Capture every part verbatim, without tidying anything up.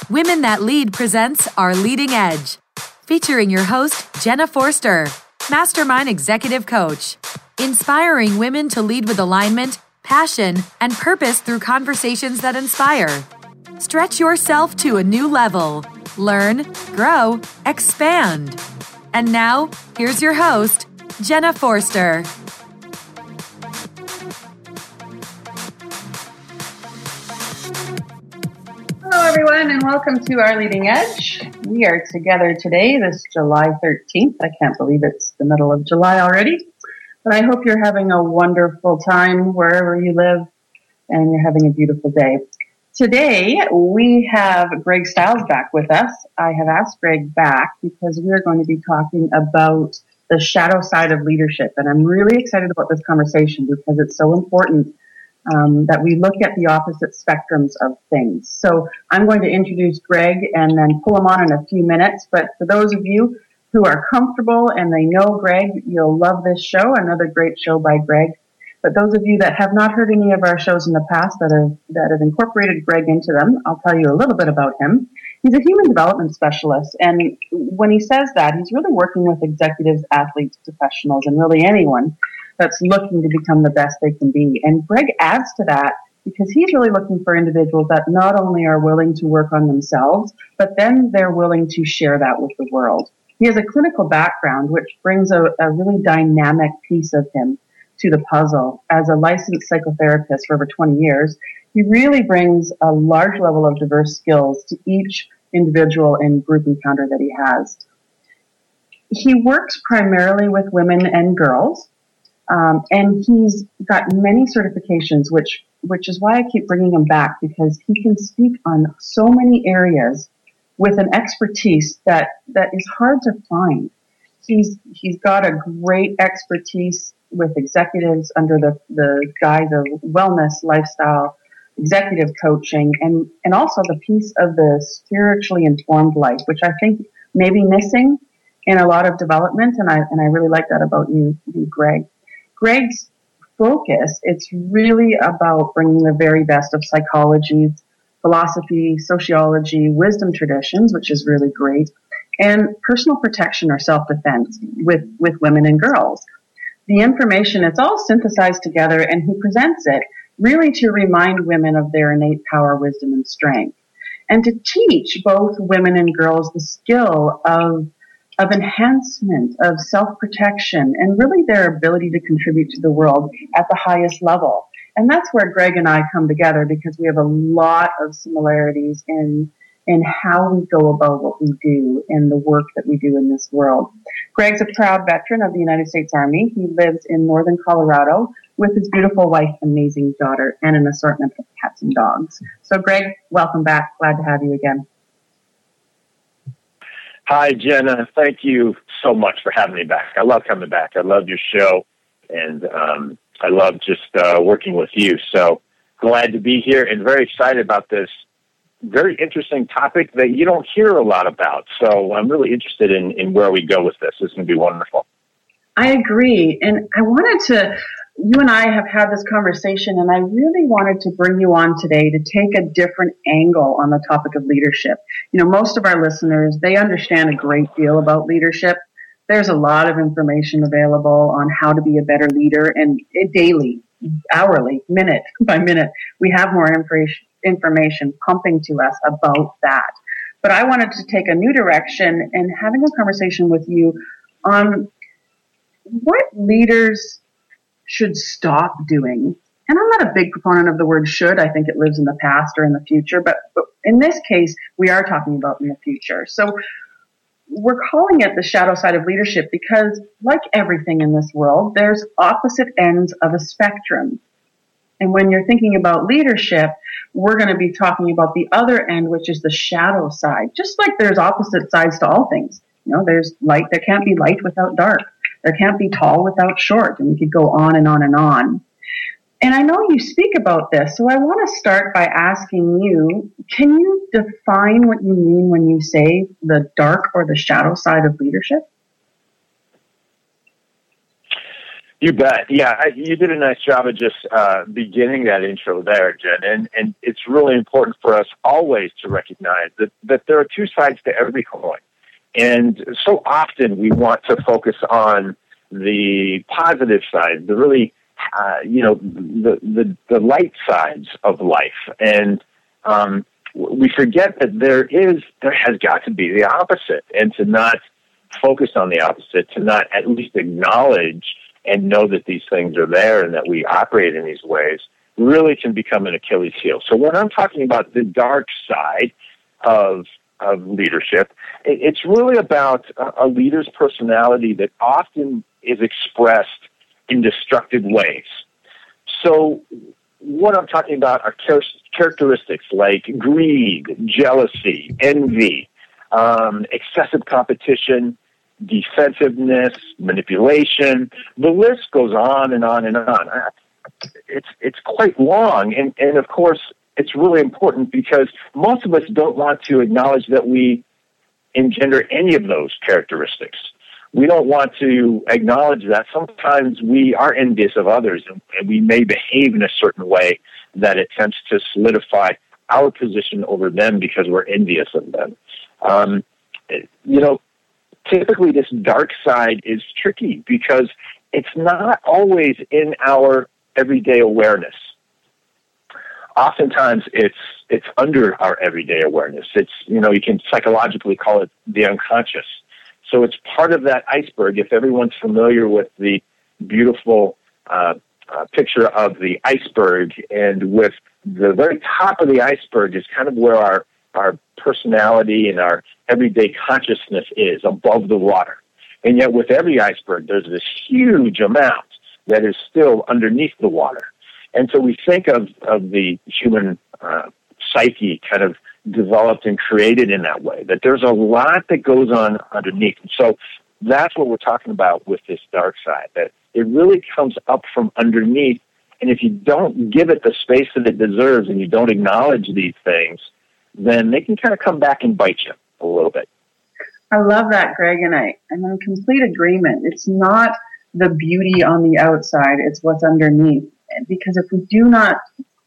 Women That Lead presents Our Leading Edge, featuring your host, Jenna Forster, Mastermind Executive Coach, inspiring women to lead with alignment, passion, and purpose through conversations that inspire. Stretch yourself to a new level. Learn, grow, expand. And now, here's your host, Jenna Forster. Hello, everyone, and welcome to Our Leading Edge. We are together today, this July thirteenth. I can't believe it's the middle of July already, but I hope you're having a wonderful time wherever you live and you're having a beautiful day. Today, we have Greg Stiles back with us. I have asked Greg back because we're going to be talking about the shadow side of leadership, and I'm really excited about this conversation because it's so important Um, that we look at the opposite spectrums of things. So I'm going to introduce Greg and then pull him on in a few minutes. But for those of you who are comfortable and they know Greg, you'll love this show, another great show by Greg. But those of you that have not heard any of our shows in the past that have, that have incorporated Greg into them, I'll tell you a little bit about him. He's a human development specialist. And when he says that, he's really working with executives, athletes, professionals, and really anyone that's looking to become the best they can be. And Greg adds to that because he's really looking for individuals that not only are willing to work on themselves, but then they're willing to share that with the world. He has a clinical background, which brings a, a really dynamic piece of him to the puzzle. As a licensed psychotherapist for over twenty years, he really brings a large level of diverse skills to each individual and group encounter that he has. He works primarily with women and girls. Um, and he's got many certifications, which which is why I keep bringing him back, because he can speak on so many areas with an expertise that, that is hard to find. He's he's got a great expertise with executives under the, the guise of wellness, lifestyle, executive coaching, and, and also the piece of the spiritually informed life, which I think may be missing in a lot of development, and I and I really like that about you, you Greg. Greg's focus, it's really about bringing the very best of psychology, philosophy, sociology, wisdom traditions, which is really great, and personal protection or self-defense with, with women and girls. The information, it's all synthesized together, and he presents it really to remind women of their innate power, wisdom, and strength, and to teach both women and girls the skill of of enhancement, of self-protection, and really their ability to contribute to the world at the highest level. And that's where Greg and I come together, because we have a lot of similarities in in how we go about what we do and the work that we do in this world. Greg's a proud veteran of the United States Army. He lives in northern Colorado with his beautiful wife, amazing daughter, and an assortment of cats and dogs. So Greg, welcome back. Glad to have you again. Hi, Jenna. Thank you so much for having me back. I love coming back. I love your show, and um, I love just uh, working with you. So glad to be here and very excited about this very interesting topic that you don't hear a lot about. So I'm really interested in, in where we go with this. This is going to be wonderful. I agree. And I wanted to, you and I have had this conversation, and I really wanted to bring you on today to take a different angle on the topic of leadership. You know, most of our listeners, they understand a great deal about leadership. There's a lot of information available on how to be a better leader, and daily, hourly, minute by minute, we have more information, information pumping to us about that. But I wanted to take a new direction and having a conversation with you on what leaders should stop doing. And I'm not a big proponent of the word should. I think it lives in the past or in the future. But, but in this case, we are talking about in the future. So we're calling it the shadow side of leadership because, like everything in this world, there's opposite ends of a spectrum. And when you're thinking about leadership, we're going to be talking about the other end, which is the shadow side. Just like there's opposite sides to all things. You know, there's light. There can't be light without dark. There can't be tall without short, and we could go on and on and on. And I know you speak about this, so I want to start by asking you, can you define what you mean when you say the dark or the shadow side of leadership? You bet. Yeah, I, you did a nice job of just uh, beginning that intro there, Jen. And, and it's really important for us always to recognize that, that there are two sides to every coin. And so often we want to focus on the positive side, the really, uh, you know, the, the, the light sides of life. And um, we forget that there is, there has got to be the opposite, and to not focus on the opposite, to not at least acknowledge and know that these things are there and that we operate in these ways, really can become an Achilles heel. So when I'm talking about the dark side of of leadership, it's really about a leader's personality that often is expressed in destructive ways. So what I'm talking about are characteristics like greed, jealousy, envy, um, excessive competition, defensiveness, manipulation. The list goes on and on and on. It's it's quite long, and, and of course, it's really important because most of us don't want to acknowledge that we engender any of those characteristics. We don't want to acknowledge that sometimes we are envious of others, and, and we may behave in a certain way that attempts to solidify our position over them because we're envious of them. Um, you know, typically this dark side is tricky because it's not always in our everyday awareness. Oftentimes it's it's under our everyday awareness. It's, you know, you can psychologically call it the unconscious. So it's part of that iceberg. If everyone's familiar with the beautiful uh, uh, picture of the iceberg, and with the very top of the iceberg is kind of where our our personality and our everyday consciousness is, above the water. And yet with every iceberg, there's this huge amount that is still underneath the water. And so we think of, of the human uh, psyche kind of developed and created in that way, that there's a lot that goes on underneath. And so that's what we're talking about with this dark side, that it really comes up from underneath. And if you don't give it the space that it deserves and you don't acknowledge these things, then they can kind of come back and bite you a little bit. I love that, Greg, and I, I'm in complete agreement. It's not the beauty on the outside, it's what's underneath. Because if we do not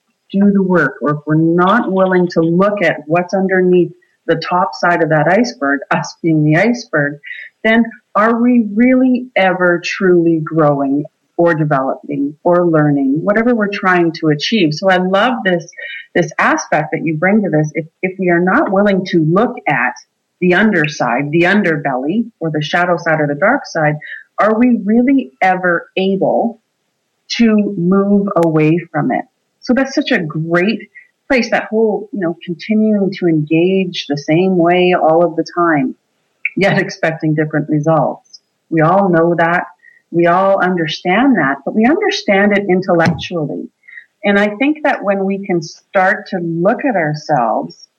do the work, or if we're not willing to look at what's underneath the top side of that iceberg, us being the iceberg, then are we really ever truly growing or developing or learning, whatever we're trying to achieve? So I love this, this aspect that you bring to this. If, if we are not willing to look at the underside, the underbelly, or the shadow side or the dark side, are we really ever able to move away from it? So that's such a great place, that whole, you know, continuing to engage the same way all of the time, yet expecting different results. We all know that. We all understand that, but we understand it intellectually. And I think that when we can start to look at ourselves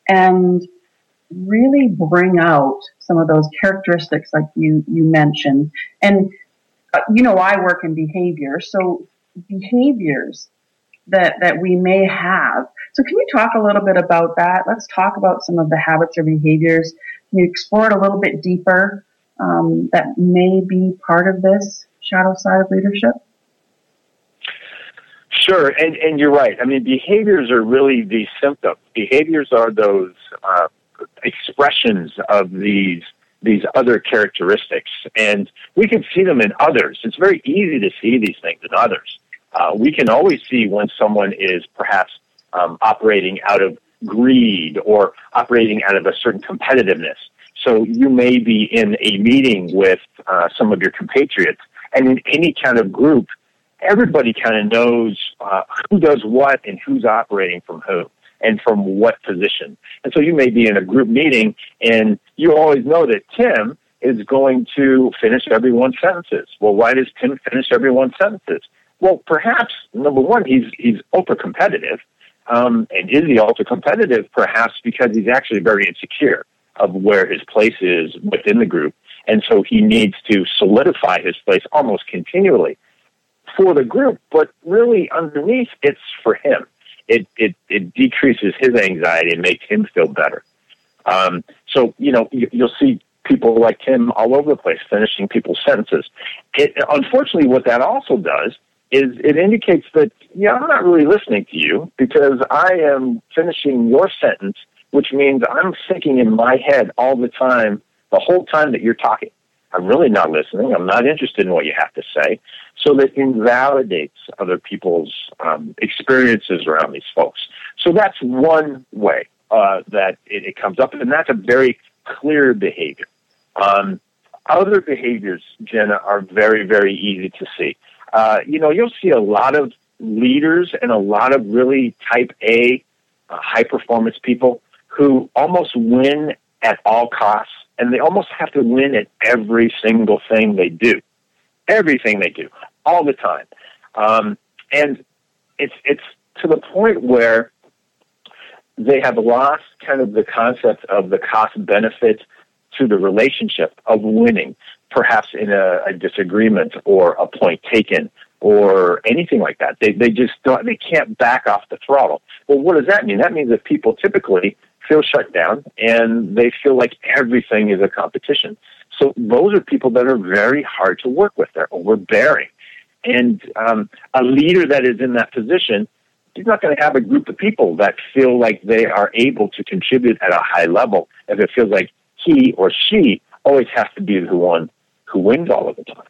and really bring out some of those characteristics like you, you mentioned, and uh, you know, I work in behavior, so behaviors that, that we may have. So can you talk a little bit about that? Let's talk about some of the habits or behaviors. Can you explore it a little bit deeper um, that may be part of this shadow side of leadership? Sure, and, and you're right. I mean, behaviors are really the symptoms. Behaviors are those uh, expressions of these these other characteristics, and we can see them in others. It's very easy to see these things in others. Uh, we can always see when someone is perhaps um, operating out of greed or operating out of a certain competitiveness. So you may be in a meeting with uh, some of your compatriots, and in any kind of group, everybody kind of knows uh, who does what and who's operating from who and from what position. And so you may be in a group meeting, and you always know that Tim is going to finish everyone's sentences. Well, why does Tim finish everyone's sentences? Well, perhaps, number one, he's he's ultra-competitive. Um, and is he ultra-competitive? Perhaps because he's actually very insecure of where his place is within the group. And so he needs to solidify his place almost continually for the group. But really, underneath, it's for him. It, it, it decreases his anxiety and makes him feel better. Um, so, you know, you, you'll see people like Tim all over the place, finishing people's sentences. It, unfortunately, what that also does is it indicates that, yeah, I'm not really listening to you because I am finishing your sentence, which means I'm thinking in my head all the time, the whole time that you're talking. I'm really not listening. I'm not interested in what you have to say. So that invalidates other people's um, experiences around these folks. So that's one way uh, that it, it comes up, and that's a very clear behavior. Um, other behaviors, Jenna, are very, very easy to see. Uh, you know, you'll see a lot of leaders and a lot of really type A, uh, high-performance people who almost win at all costs, and they almost have to win at every single thing they do. Everything they do, all the time. Um, and it's it's to the point where they have lost kind of the concept of the cost-benefit to the relationship of winning, perhaps in a, a disagreement or a point taken or anything like that. They they just don't, they can't back off the throttle. Well, what does that mean? That means that people typically feel shut down and they feel like everything is a competition. So those are people that are very hard to work with. They're overbearing. And um, a leader that is in that position, he's not going to have a group of people that feel like they are able to contribute at a high level if it feels like he or she always has to be the one who wins all of the time.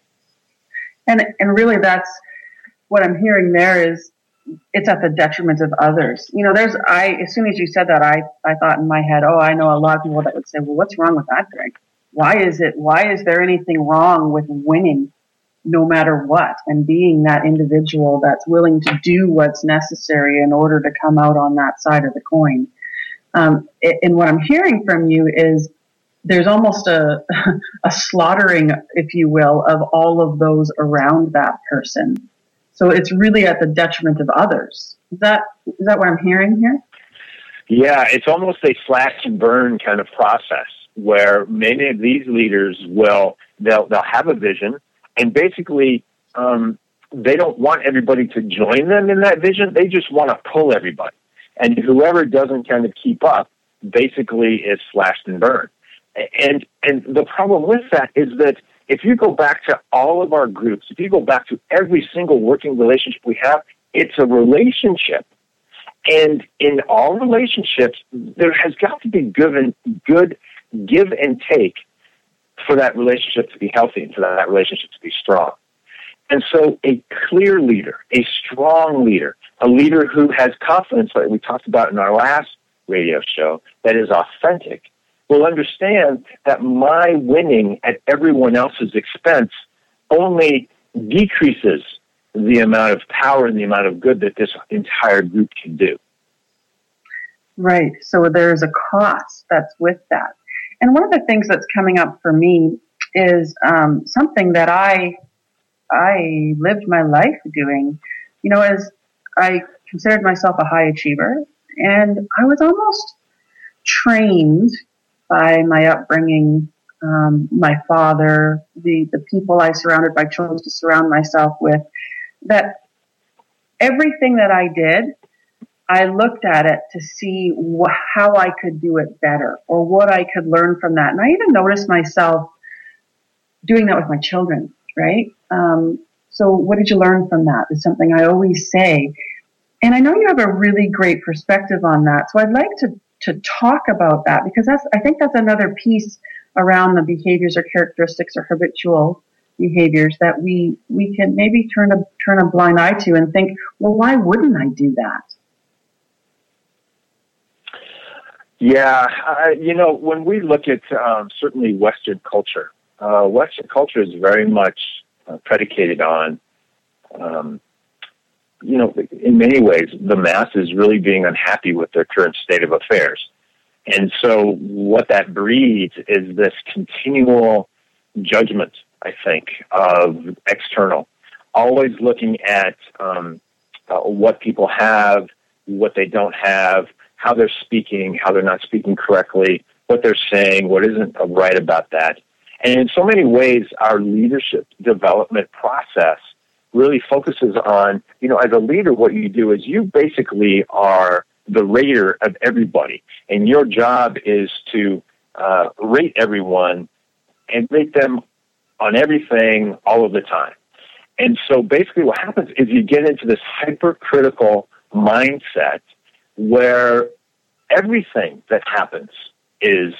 And and really that's what I'm hearing there is it's at the detriment of others. You know, there's, I, as soon as you said that, I, I thought in my head, oh, I know a lot of people that would say, well, what's wrong with that, Greg? Why is it, why is there anything wrong with winning no matter what and being that individual that's willing to do what's necessary in order to come out on that side of the coin? Um, and what I'm hearing from you is there's almost a, a slaughtering, if you will, of all of those around that person. So it's really at the detriment of others. Is that is that what I'm hearing here? Yeah, it's almost a slash and burn kind of process where many of these leaders will they'll they'll have a vision, and basically um, they don't want everybody to join them in that vision. They just want to pull everybody, and whoever doesn't kind of keep up basically is slashed and burned. And and the problem with that is that if you go back to all of our groups, if you go back to every single working relationship we have, it's a relationship. And in all relationships, there has got to be good, and, good give and take for that relationship to be healthy and for that relationship to be strong. And so a clear leader, a strong leader, a leader who has confidence, like we talked about in our last radio show, that is authentic, will understand that my winning at everyone else's expense only decreases the amount of power and the amount of good that this entire group can do. Right. So there's a cost that's with that. And one of the things that's coming up for me is um, something that I I lived my life doing. You know, as I considered myself a high achiever, and I was almost trained by my upbringing, um, my father, the, the people I surrounded, I chose to surround myself with, that everything that I did, I looked at it to see wh- how I could do it better or what I could learn from that. And I even noticed myself doing that with my children, right? Um, so what did you learn from that? Is something I always say. And I know you have a really great perspective on that. So I'd like to to talk about that, because that's, I think that's another piece around the behaviors or characteristics or habitual behaviors that we, we can maybe turn a, turn a blind eye to and think, well, why wouldn't I do that? Yeah. Uh, you know, when we look at um, certainly Western culture, uh, Western culture is very much uh, predicated on, um, you know, in many ways, the masses really being unhappy with their current state of affairs. And so what that breeds is this continual judgment, I think, of external, always looking at um, uh, what people have, what they don't have, how they're speaking, how they're not speaking correctly, what they're saying, what isn't right about that. And in so many ways, our leadership development process really focuses on, you know, as a leader, what you do is you basically are the rater of everybody. And your job is to uh, rate everyone and rate them on everything all of the time. And so basically what happens is you get into this hypercritical mindset where everything that happens is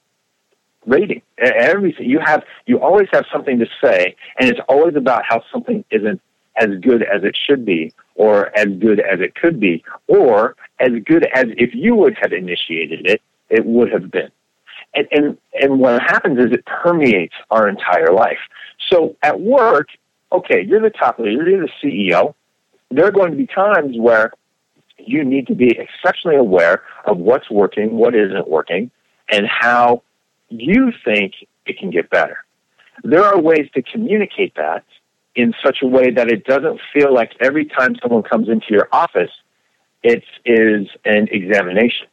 rating. Everything you have, you always have something to say, and it's always about how something isn't as good as it should be, or as good as it could be, or as good as if you would have initiated it, it would have been. And, and, and what happens is it permeates our entire life. So at work, okay, you're the top leader, you're the C E O. There are going to be times where you need to be exceptionally aware of what's working, what isn't working, and how you think it can get better. There are ways to communicate that in such a way that it doesn't feel like every time someone comes into your office, it is an examination.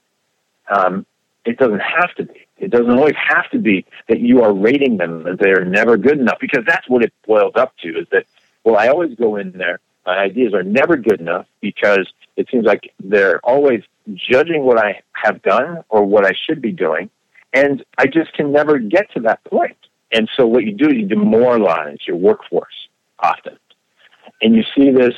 Um, it doesn't have to be. It doesn't always have to be that you are rating them that they're never good enough, because that's what it boils up to, is that, well, I always go in there, my ideas are never good enough because it seems like they're always judging what I have done or what I should be doing, and I just can never get to that point. And so what you do is you demoralize your workforce often. And you see this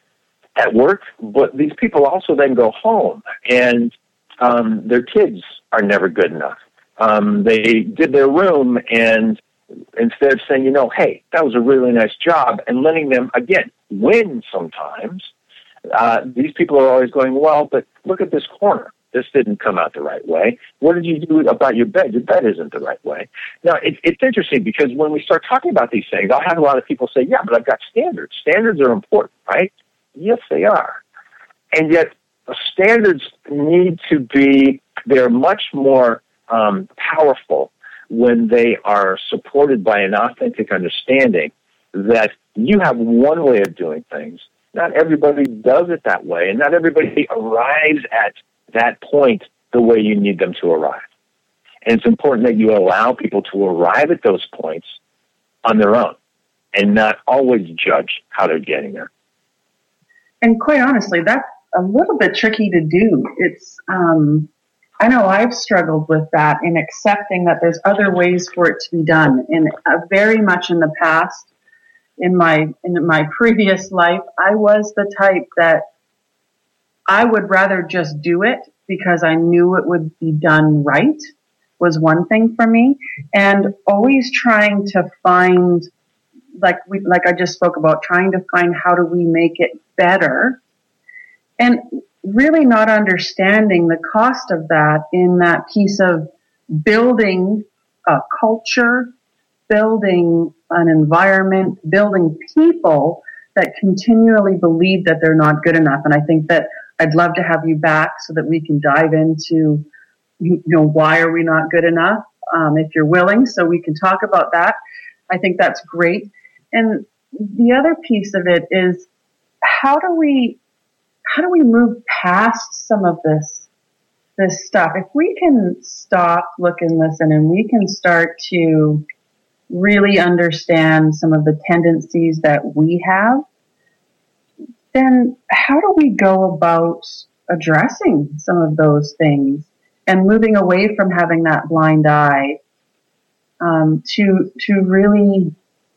at work, but these people also then go home, and um, their kids are never good enough. Um, they did their room, and instead of saying, you know, hey, that was a really nice job, and letting them, again, win sometimes, uh, these people are always going, well, but look at this corner. This didn't come out the right way. What did you do about your bed? Your bed isn't the right way. Now, it, it's interesting because when we start talking about these things, I'll have a lot of people say, yeah, but I've got standards. Standards are important, right? Yes, they are. And yet, standards need to be, they're much more um, powerful when they are supported by an authentic understanding that you have one way of doing things. Not everybody does it that way, and not everybody arrives at that point the way you need them to arrive. And it's important that you allow people to arrive at those points on their own and not always judge how they're getting there. And quite honestly, that's a little bit tricky to do. It's, um, I know I've struggled with that in accepting that there's other ways for it to be done. And uh, very much in the past, in my, in my previous life, I was the type that I would rather just do it because I knew it would be done right, was one thing for me. And always trying to find, like we, like I just spoke about, trying to find how do we make it better, and really not understanding the cost of that in that piece of building a culture, building an environment, building people that continually believe that they're not good enough. And I think that I'd love to have you back so that we can dive into, you know, why are we not good enough, um, if you're willing, so we can talk about that. I think that's great. And the other piece of it is how do we, how do we move past some of this, this stuff? If we can stop, look and listen, and we can start to really understand some of the tendencies that we have, then how do we go about addressing some of those things and moving away from having that blind eye um, to to really,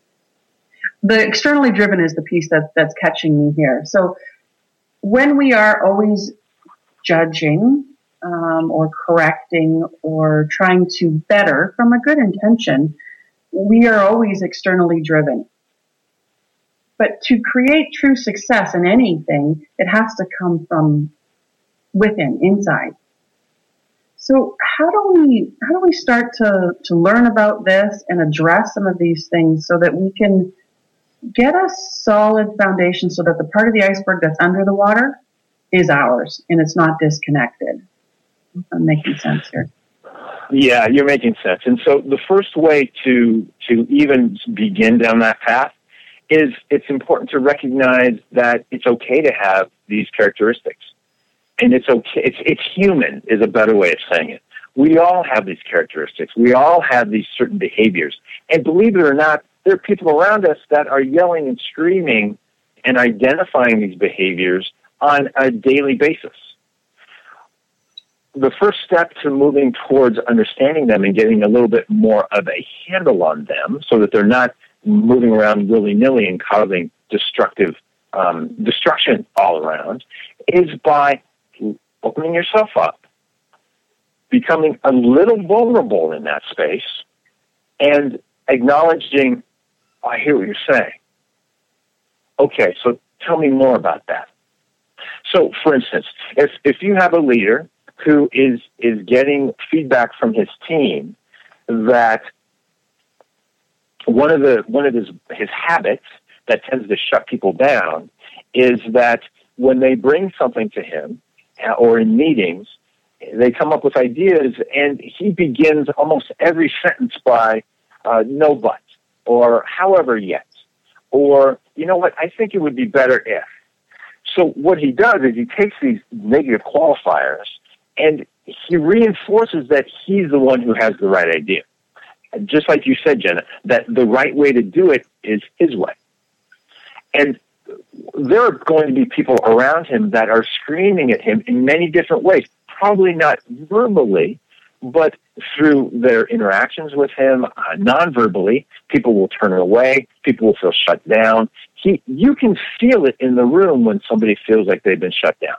the externally driven is the piece that, that's catching me here. So when we are always judging um, or correcting or trying to better from a good intention, we are always externally driven. But to create true success in anything, it has to come from within, inside. So how do we how do we start to, to learn about this and address some of these things so that we can get a solid foundation so that the part of the iceberg that's under the water is ours and it's not disconnected? I'm making sense here. Yeah, you're making sense. And so the first way to to even begin down that path is it's important to recognize that it's okay to have these characteristics. And it's okay, it's, it's human is a better way of saying it. We all have these characteristics. We all have these certain behaviors. And believe it or not, there are people around us that are yelling and screaming and identifying these behaviors on a daily basis. the first step to moving towards understanding them and getting a little bit more of a handle on them so that they're not moving around willy-nilly and causing destructive um, destruction all around is by opening yourself up, becoming a little vulnerable in that space, and acknowledging, oh, I hear what you're saying. Okay, so tell me more about that. So, for instance, if if you have a leader who is is getting feedback from his team that one of the one of his his habits that tends to shut people down is that when they bring something to him or in meetings, they come up with ideas, and he begins almost every sentence by uh, no but, or however yet, or, you know what, I think it would be better if. So what he does is he takes these negative qualifiers and he reinforces that he's the one who has the right idea. Just like you said, Jenna, that the right way to do it is his way. And there are going to be people around him that are screaming at him in many different ways, probably not verbally, but through their interactions with him, uh, non-verbally. People will turn away. People will feel shut down. He, you can feel it in the room when somebody feels like they've been shut down.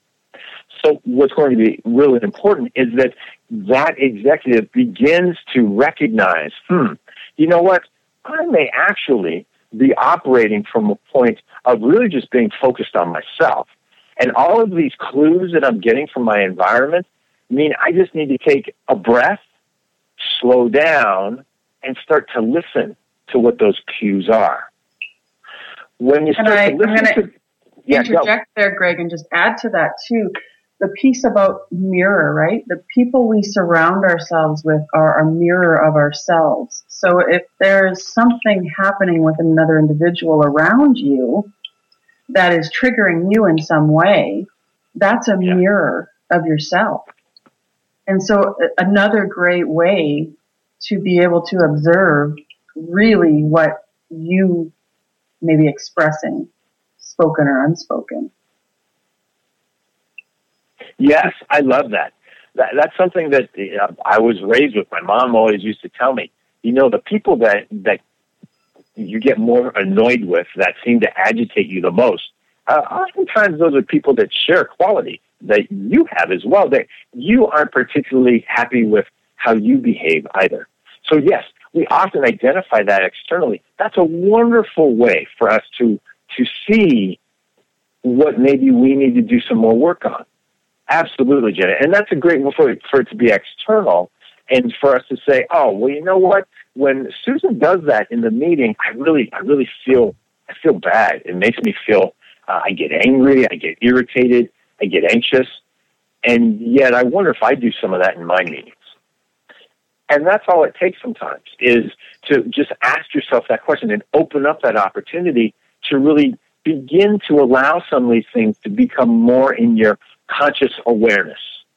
So what's going to be really important is that that executive begins to recognize, hmm, you know what, I may actually be operating from a point of really just being focused on myself. And all of these clues that I'm getting from my environment mean I just need to take a breath, slow down, and start to listen to what those cues are. When you start and I, to listen I'm going to... Yeah, interject go. there, Greg, and just add to that, too. The piece about mirror, right? The people we surround ourselves with are a mirror of ourselves. So if there's something happening with another individual around you that is triggering you in some way, that's a yeah. mirror of yourself. And so another great way to be able to observe really what you may be expressing, spoken or unspoken. Yes, I love that. that that's something that uh, I was raised with. My mom always used to tell me, you know, the people that, that you get more annoyed with, that seem to agitate you the most, uh, oftentimes those are people that share quality that you have as well, that you aren't particularly happy with how you behave either. So yes, we often identify that externally. That's a wonderful way for us to, to see what maybe we need to do some more work on. Absolutely, Jenna. And that's a great one for, for it to be external and for us to say, oh, well, you know what? When Susan does that in the meeting, I really, I really feel, I feel bad. It makes me feel, uh, I get angry, I get irritated, I get anxious. And yet I wonder if I do some of that in my meetings. And that's all it takes sometimes is to just ask yourself that question and open up that opportunity to really begin to allow some of these things to become more in your conscious awareness.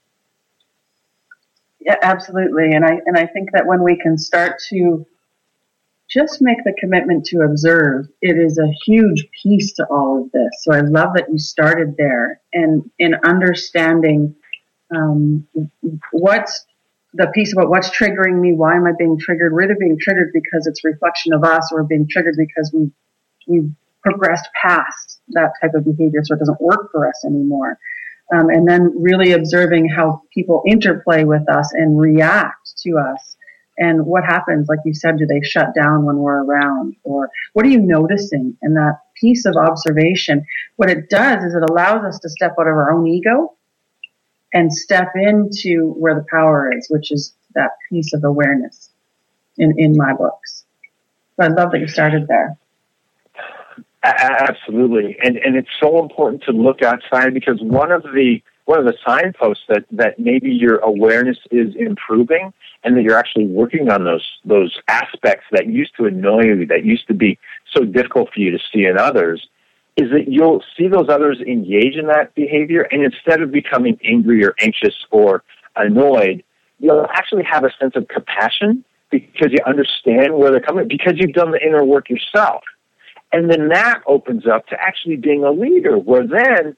Yeah, absolutely. And I and I think that when we can start to just make the commitment to observe, it is a huge piece to all of this. So I love that you started there and in understanding um, what's the piece about what's triggering me, why am I being triggered? We're either being triggered because it's a reflection of us, or we're being triggered because we we've progressed past that type of behavior, so it doesn't work for us anymore. Um, and then really observing how people interplay with us and react to us. And what happens, like you said, do they shut down when we're around? Or what are you noticing? And that piece of observation, what it does is it allows us to step out of our own ego and step into where the power is, which is that piece of awareness in, in my books. So I love that you started there. Absolutely, and and it's so important to look outside, because one of the one of the signposts that, that maybe your awareness is improving and that you're actually working on those those aspects that used to annoy you, that used to be so difficult for you to see in others, is that you'll see those others engage in that behavior, and instead of becoming angry or anxious or annoyed, you'll actually have a sense of compassion because you understand where they're coming, because you've done the inner work yourself. And then that opens up to actually being a leader, where then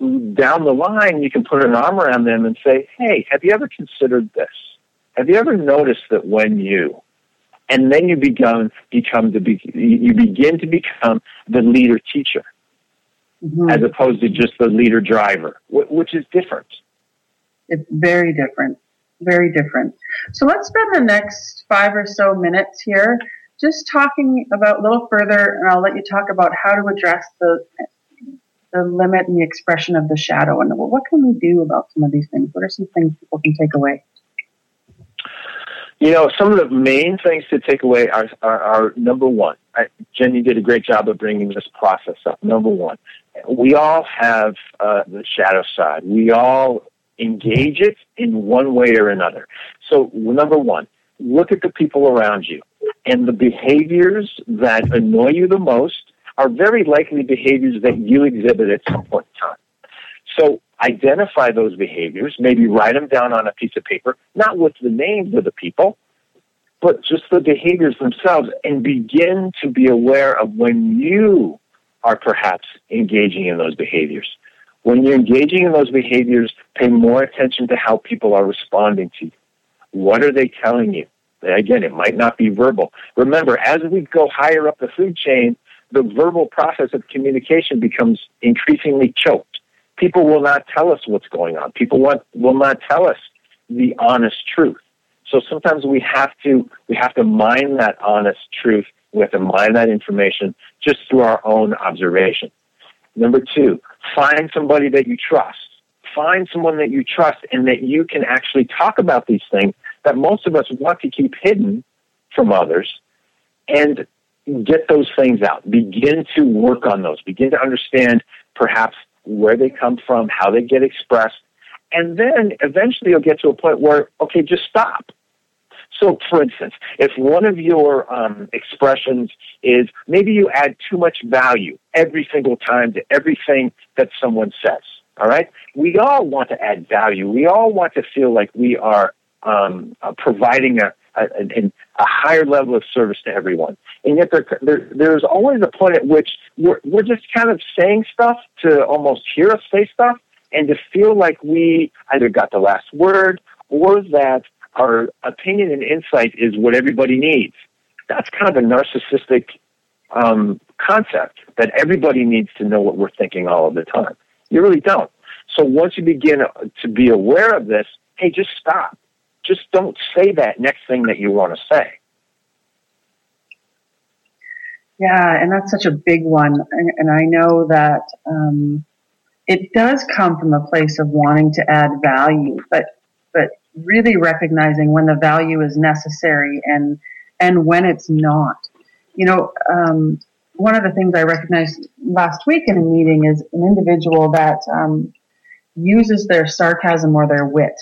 down the line, you can put an arm around them and say, hey, have you ever considered this? Have you ever noticed that when you, and then you become, become to be, you begin to become the leader teacher, mm-hmm. as opposed to just the leader driver, which is different. It's very different, very different. So let's spend the next five or so minutes here just talking about a little further, and I'll let you talk about how to address the the limit and the expression of the shadow. And what can we do about some of these things? What are some things people can take away? You know, some of the main things to take away are, are, are number one, I, Jen, you did a great job of bringing this process up. Number one, we all have uh, the shadow side. We all engage it in one way or another. So number one, look at the people around you, and the behaviors that annoy you the most are very likely behaviors that you exhibit at some point in time. So identify those behaviors, maybe write them down on a piece of paper, not with the names of the people, but just the behaviors themselves, and begin to be aware of when you are perhaps engaging in those behaviors. When you're engaging in those behaviors, pay more attention to how people are responding to you. What are they telling you? Again, it might not be verbal. Remember, as we go higher up the food chain, the verbal process of communication becomes increasingly choked. People will not tell us what's going on. People want, will not tell us the honest truth. So sometimes we have to we have to mine that honest truth. We have to mine that information just through our own observation. Number two, find somebody that you trust. Find someone that you trust and that you can actually talk about these things that most of us want to keep hidden from others, and get those things out. Begin to work on those. Begin to understand perhaps where they come from, how they get expressed, and then eventually you'll get to a point where, okay, just stop. So, for instance, if one of your um, expressions is maybe you add too much value every single time to everything that someone says, all right? We all want to add value. We all want to feel like we are um, uh, providing a, a, a, a higher level of service to everyone. And yet there, there, there's always a point at which we're, we're just kind of saying stuff to almost hear us say stuff and to feel like we either got the last word or that our opinion and insight is what everybody needs. That's kind of a narcissistic um, concept, that everybody needs to know what we're thinking all of the time. You really don't. So once you begin to be aware of this, hey, just stop. Just don't say that next thing that you want to say. Yeah, and that's such a big one. And, and I know that um, it does come from a place of wanting to add value, but but really recognizing when the value is necessary and and when it's not. You know, um, one of the things I recognized last week in a meeting is an individual that um, uses their sarcasm or their wit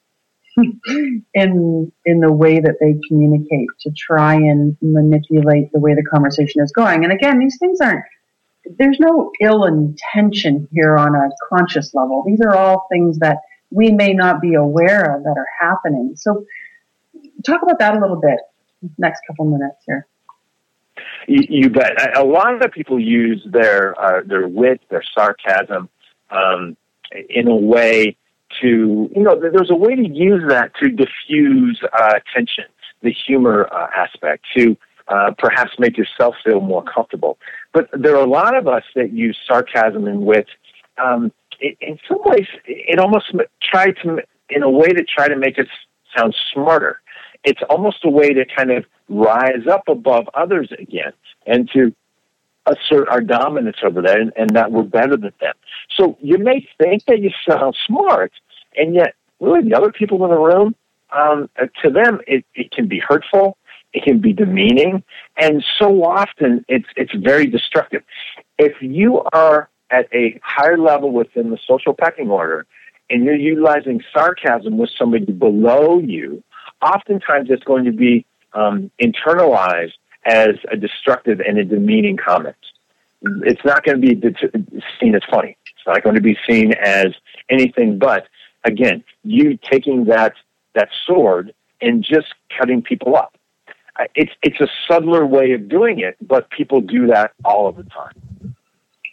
in in the way that they communicate to try and manipulate the way the conversation is going. And again, these things aren't, there's no ill intention here on a conscious level. These are all things that we may not be aware of that are happening. So talk about that a little bit next couple minutes here. You, you bet. A lot of people use their uh, their wit, their sarcasm, um, in a way to, you know, there's a way to use that to diffuse uh, tension, the humor uh, aspect, to uh, perhaps make yourself feel more comfortable. But there are a lot of us that use sarcasm and wit. Um, it, in some ways, it almost try to, in a way to try to make it sound smarter. It's almost a way to kind of rise up above others again and to assert our dominance over that, and, and that we're better than them. So you may think that you sound smart, and yet really the other people in the room, um, to them, it, it can be hurtful, it can be demeaning, and so often it's it's very destructive. If you are at a higher level within the social pecking order and you're utilizing sarcasm with somebody below you, oftentimes it's going to be um, internalized as a destructive and a demeaning comment. It's not going to be seen as funny. It's not going to be seen as anything but, again, you taking that that sword and just cutting people up. It's it's a subtler way of doing it, but people do that all of the time.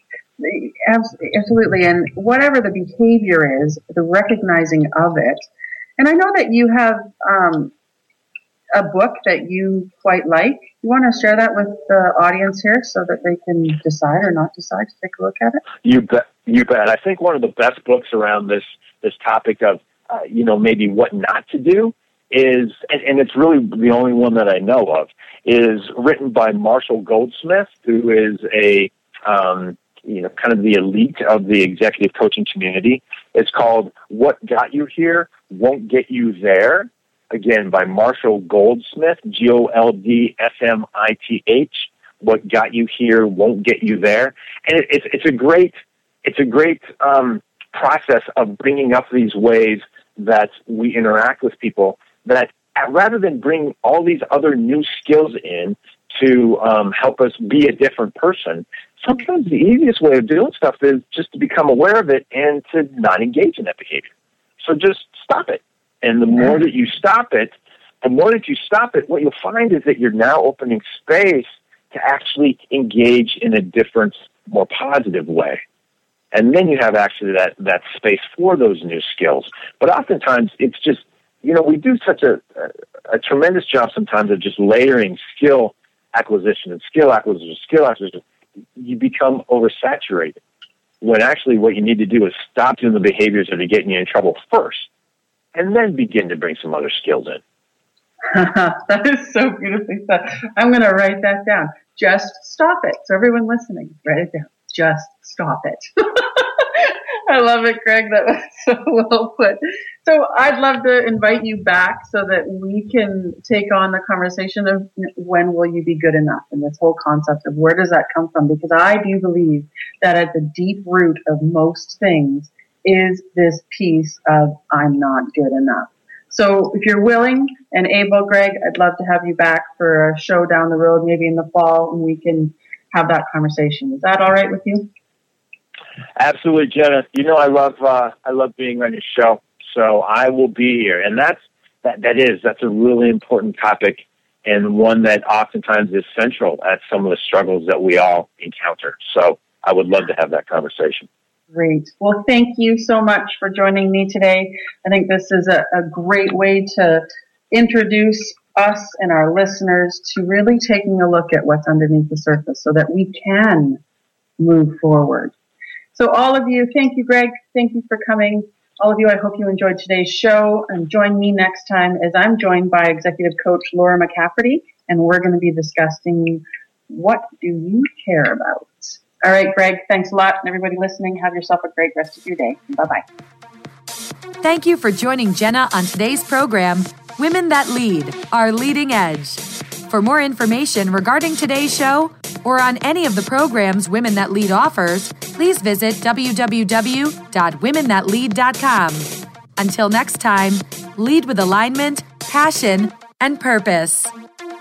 Absolutely. And whatever the behavior is, the recognizing of it. And I know that you have um, a book that you quite like. You want to share that with the audience here so that they can decide or not decide to take a look at it? You bet. You bet. I think one of the best books around this this topic of, uh, you know, maybe what not to do is, and, and it's really the only one that I know of, is written by Marshall Goldsmith, who is a, um, you know, kind of the elite of the executive coaching community. It's called What Got You Here Won't Get You There. Again, by Marshall Goldsmith, G O L D S M I T H. What Got You Here Won't Get You There. And it, it's it's a great it's a great um, process of bringing up these ways that we interact with people. That rather than bring all these other new skills in to um, help us be a different person, sometimes the easiest way of doing stuff is just to become aware of it and to not engage in that behavior. So just stop it. And the more that you stop it, the more that you stop it, what you'll find is that you're now opening space to actually engage in a different, more positive way. And then you have actually that, that space for those new skills. But oftentimes it's just, you know, we do such a, a, a tremendous job sometimes of just layering skill acquisition and skill acquisition, skill acquisition. You become oversaturated when actually what you need to do is stop doing the behaviors that are getting you in trouble first, and then begin to bring some other skills in. That is so beautifully said. I'm going to write that down. Just stop it. So everyone listening, write it down. Just stop it. I love it, Greg. That was so well put. So I'd love to invite you back so that we can take on the conversation of when will you be good enough, and this whole concept of where does that come from? Because I do believe that at the deep root of most things is this piece of I'm not good enough. So if you're willing and able, Greg, I'd love to have you back for a show down the road, maybe in the fall, and we can have that conversation. Is that all right with you? Absolutely, Jenna. You know I love uh, I love being on your show, so I will be here. And that's that that is that's a really important topic, and one that oftentimes is central at some of the struggles that we all encounter. So I would love to have that conversation. Great. Well, thank you so much for joining me today. I think this is a, a great way to introduce us and our listeners to really taking a look at what's underneath the surface so that we can move forward. So all of you, thank you, Greg. Thank you for coming. All of you, I hope you enjoyed today's show, and join me next time as I'm joined by executive coach Laura McCafferty, and we're going to be discussing what do you care about? All right, Greg, thanks a lot. And everybody listening, have yourself a great rest of your day. Bye-bye. Thank you for joining Jenna on today's program, Women That Lead, Our Leading Edge. For more information regarding today's show or on any of the programs Women That Lead offers, please visit w w w dot women that lead dot com. Until next time, lead with alignment, passion, and purpose.